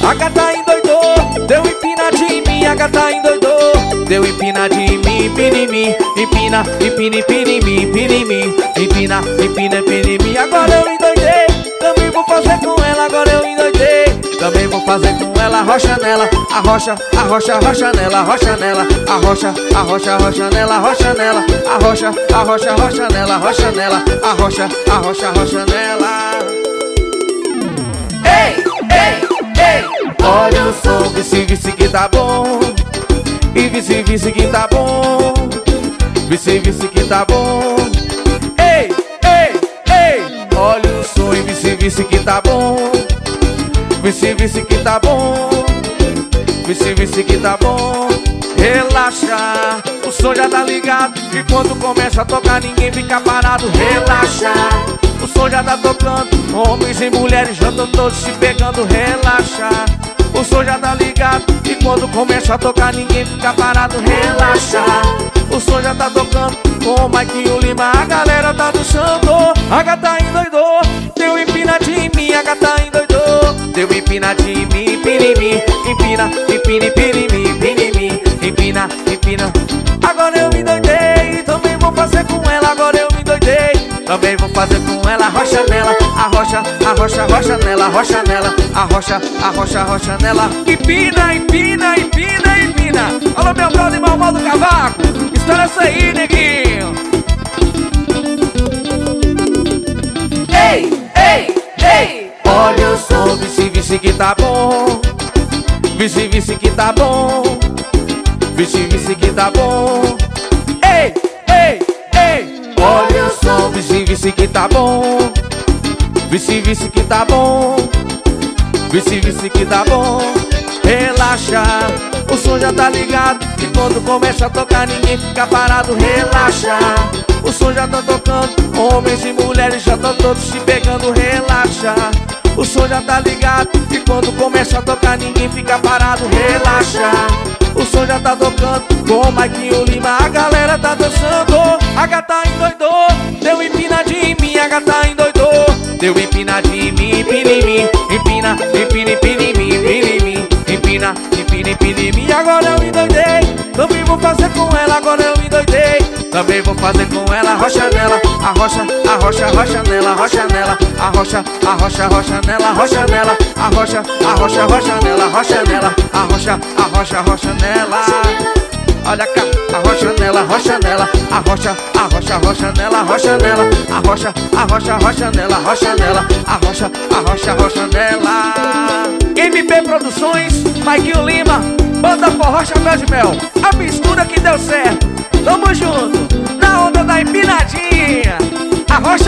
A gata endoidou, deu empinadinha em mim. A gata endoidou, deu empinadinha em mim. Empina em mim, empina, empina, empina em mim. Empina em mim, empina, empina, empina em mim. Agora eu endoidei, também vou fazer com ela. Agora eu endoidei, também vou fazer com ela. Arrocha nela, arrocha, arrocha, arrocha nela. Arrocha nela, arrocha, arrocha, arrocha nela. Arrocha nela, arrocha, arrocha, arrocha nela. Arrocha nela, arrocha, arrocha, arrocha nela. Ei, ei, ei, olha o som, vice, vice que tá bom. E vice, vice que tá bom. Vice, vice que tá bom. Ei, ei, ei, olha o som e vice, vice que tá bom. Vice, vice que tá bom. Vice, vice que tá bom. Relaxa, o som já tá ligado. E quando começa a tocar ninguém fica parado. Relaxa, o som já tá tocando. Homens e mulheres já estão todos se pegando. Relaxa, o som já tá ligado. E quando começa a tocar ninguém fica parado. Relaxa, o som já tá tocando. Com o Mike e o Lima a galera tá dançando. A gata endoidou, deu empinadinha em mim. A gata endoidou, deu empinadinha em mim. Empina em mim, empina, empina, empina em mim. Empina em mim, empina, empina. Agora eu me doidei, também vou fazer com ela. Agora eu me doidei, também vou fazer com ela. Arrocha nela, arrocha, arrocha, arrocha nela. Arrocha nela, arrocha, arrocha, arrocha nela. Empina, empina, empina, empina. Alô meu brother Malmal do Cavaco, estoura essa aí, neguinho. Ei, ei, ei, olha o som, vice, vice que tá bom. Vice, vice que tá bom. Vice, vice que tá bom. Ei, ei, ei, olha o som, vice, vice que tá bom. Vice, vice que tá bom. Vice, vice que tá bom. Relaxa, o som já tá ligado. E quando começa a tocar ninguém fica parado. Relaxa, o som já tá tocando. Homens e mulheres já estão todos se pegando. Relaxa, o som já tá ligado. E quando começa a tocar ninguém fica parado. Relaxa, o som já tá tocando. Com o Mike e o Lima a galera tá dançando. A gata endoidou, deu empinadinha em mim. A gata endoidou, deu empinadinha em mim. Empina em mim, empina, empina, empina em mim. Empina em mim, empina, empina, empina em mim. Agora eu endoidei, também vou fazer com ela. Agora eu endoidei, também vou fazer com ela. Arrocha nela, arrocha, arrocha, arrocha nela. Arrocha nela, arrocha, arrocha, arrocha nela. Arrocha nela, arrocha, arrocha, arrocha nela. Arrocha nela, arrocha, arrocha, arrocha nela. Olha cá, arrocha nela, arrocha nela. Arrocha, arrocha, arrocha nela. Arrocha nela, arrocha, arrocha, arrocha nela. Arrocha nela, arrocha, arrocha, arrocha nela. MP Produções, Mike Lima, Banda Forró Chapéu de Mel. A mistura que deu certo. Tamo junto, na onda da empinadinha. Arrocha